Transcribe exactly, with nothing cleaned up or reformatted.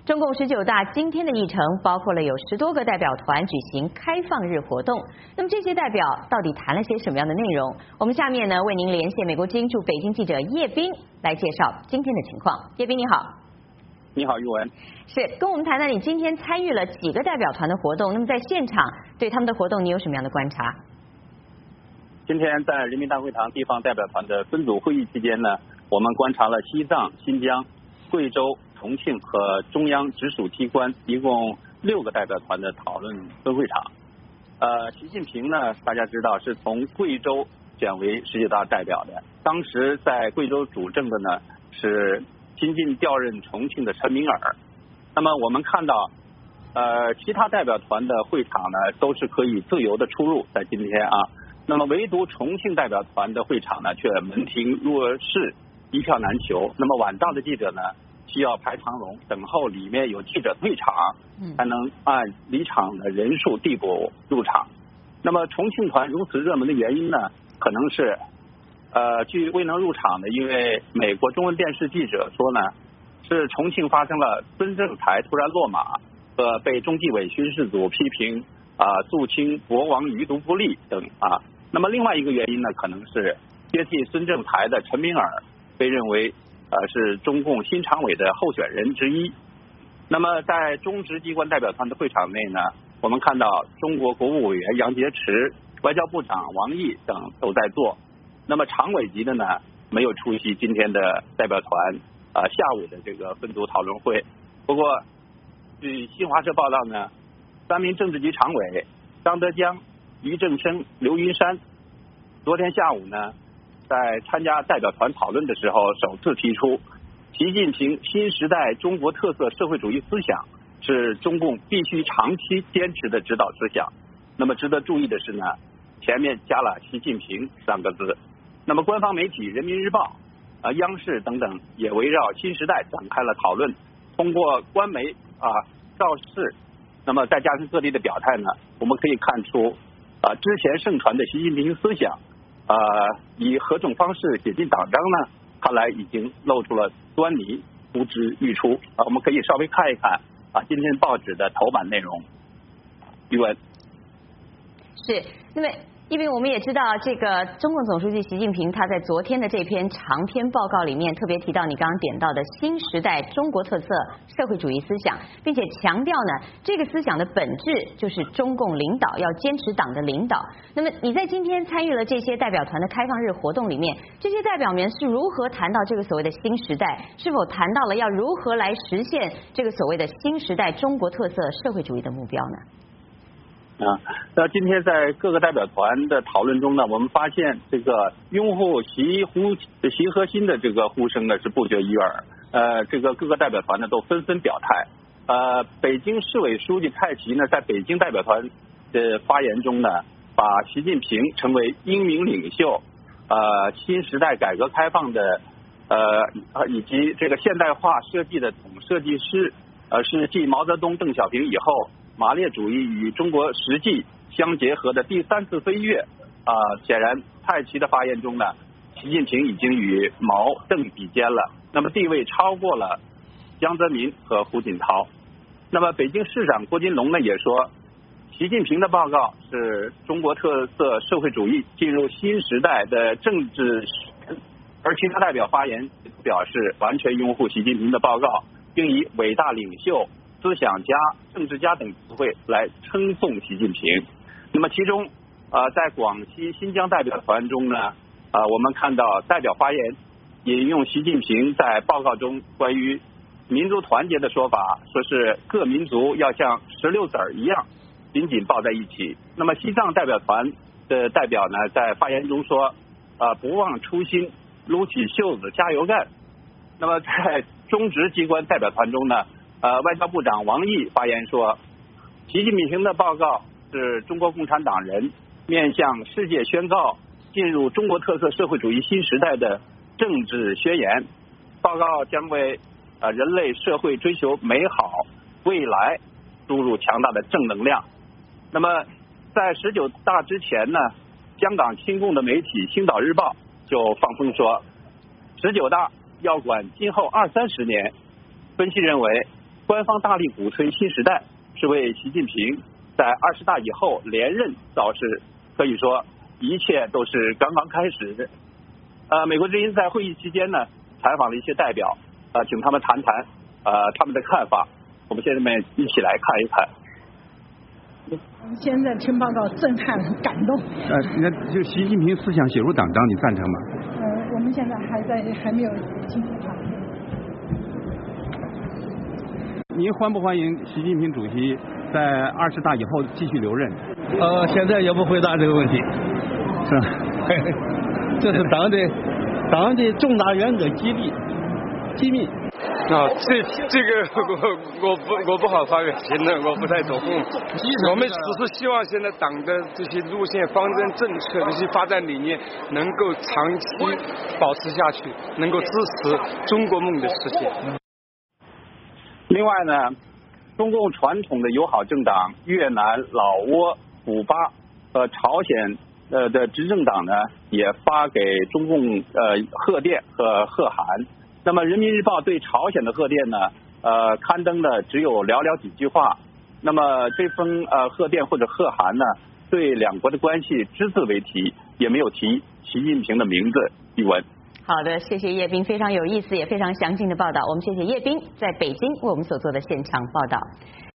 中共十九大今天的议程包括了有十多个代表团举行开放日活动。那么这些代表到底谈了些什么样的内容？我们下面呢为您连线美国之音驻北京记者叶斌来介绍今天的情况。叶斌你好。 你好，玉文。 是，跟我们谈谈你今天参与了几个代表团的活动？那么在现场对他们的活动你有什么样的观察？ 今天在人民大会堂地方代表团的分组会议期间呢，我们观察了西藏、新疆、贵州、重庆和中央直属机关一共六个代表团的讨论分会场。呃，习近平呢，大家知道是从贵州选为十九大代表的，当时在贵州主政的呢是新晋调任重庆的陈敏尔。那么我们看到，呃，其他代表团的会场呢都是可以自由的出入，在今天啊。那么唯独重庆代表团的会场呢，却门庭若市，一票难求。那么晚到的记者呢，需要排长龙等候里面有记者退场，才能按离场的人数递补入场。那么重庆团如此热门的原因呢，可能是呃，据未能入场的一位美国中文电视记者说呢，是重庆发生了孙政才突然落马和被中纪委巡视组批评啊、呃、肃清国王余毒不力等啊。那么另外一个原因呢，可能是接替孙政才的陈敏尔被认为呃是中共新常委的候选人之一。那么在中直机关代表团的会场内呢，我们看到中国国务委员杨洁篪、外交部长王毅等都在座。那么常委级的呢没有出席今天的代表团啊、呃、下午的这个分组讨论会。不过据新华社报道呢，三名政治局常委张德江、于正声、刘云山昨天下午呢在参加代表团讨论的时候首次提出，习近平新时代中国特色社会主义思想是中共必须长期坚持的指导思想。那么值得注意的是呢，前面加了习近平三个字。那么官方媒体人民日报、啊央视等等也围绕新时代展开了讨论，通过官媒啊造势，那么再加上各地的表态呢，我们可以看出啊之前盛传的习近平思想啊以何种方式写进党章呢，看来已经露出了端倪，呼之欲出啊。我们可以稍微看一看啊今天报纸的头版内容。余文。 是，那么因为我们也知道，这个中共总书记习近平他在昨天的这篇长篇报告里面特别提到你刚刚点到的新时代中国特色社会主义思想，并且强调呢，这个思想的本质就是中共领导要坚持党的领导。那么你在今天参与了这些代表团的开放日活动里面，这些代表们是如何谈到这个所谓的新时代？是否谈到了要如何来实现这个所谓的新时代中国特色社会主义的目标呢？ 啊，那今天在各个代表团的讨论中呢，我们发现这个拥护习呼习核心的这个呼声呢是不绝于耳。呃，这个各个代表团呢都纷纷表态。呃，北京市委书记蔡奇呢在北京代表团的发言中呢，把习近平称为英明领袖，呃，新时代改革开放的呃以及这个现代化设计的总设计师，呃，是继毛泽东、邓小平以后，马列主义与中国实际相结合的第三次飞跃啊、呃，显然蔡奇的发言中呢，习近平已经与毛邓比肩了，那么地位超过了江泽民和胡锦涛。那么北京市长郭金龙呢也说，习近平的报告是中国特色社会主义进入新时代的政治，而其他代表发言表示完全拥护习近平的报告，并以伟大领袖、思想家、政治家等词汇来称颂习近平。那么其中呃在广西新疆代表团中呢，呃我们看到代表发言引用习近平在报告中关于民族团结的说法，说是各民族要像石榴籽儿一样紧紧抱在一起。那么西藏代表团的代表呢在发言中说呃不忘初心，撸起袖子加油干。那么在中直机关代表团中呢，呃，外交部长王毅发言说，习近平的报告是中国共产党人面向世界宣告进入中国特色社会主义新时代的政治宣言。报告将为呃人类社会追求美好未来注入强大的正能量。那么在十九大之前呢，香港亲共的媒体《星岛日报》就放风说，十九大要管今后二三十年。分析认为， 官方大力鼓吹新时代，是为习近平在二十大以后连任造势，可以说一切都是刚刚开始。呃，美国之音在会议期间呢，采访了一些代表，呃，请他们谈谈呃他们的看法。我们现在们一起来看一看。 我们现在听报告震撼感动。 呃，那就习近平思想写入党章，你赞成吗？ 呃，我们现在还在还没有进行讨论。 您欢不欢迎习近平主席在二十大以后继续留任？ 呃，现在也不回答这个问题， 是吧？ 这是党的党的重大原则机密机密。 啊，这这个我我不我不好发表评论，我不太懂。我们只是希望现在党的这些路线、方针、政策、这些发展理念能够长期保持下去，能够支持中国梦的实现。 另外呢，中共传统的友好政党越南、老挝、古巴和朝鲜呃的执政党呢，也发给中共呃贺电和贺函。那么《人民日报》对朝鲜的贺电呢，呃，刊登的只有寥寥几句话。那么这封呃贺电或者贺函呢，对两国的关系只字未提，也没有提习近平的名字一文。 好的，谢谢叶斌，非常有意思也非常详尽的报道。我们谢谢叶斌在北京为我们所做的现场报道。